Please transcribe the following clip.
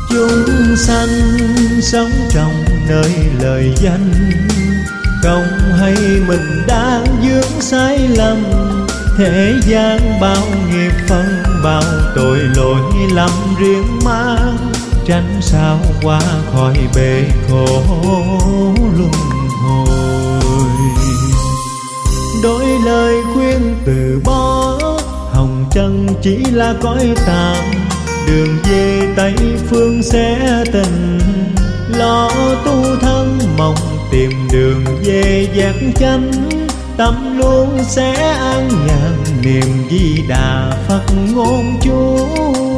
Chúng sanh sống trong nơi lời danh, không hay mình đang vướng sai lầm. Thế gian bao nghiệp phân, bao tội lỗi lầm riêng mang, tránh sao qua khỏi bể khổ luân hồi. Đôi lời khuyên từ bỏ, hồng trần chỉ là cõi tạm, đường về Tây phương sẽ tình. Lo tu thân mong tìm đường về giác chánh, tâm luôn sẽ an nhàn niềm Di Đà Phật ngôn chú.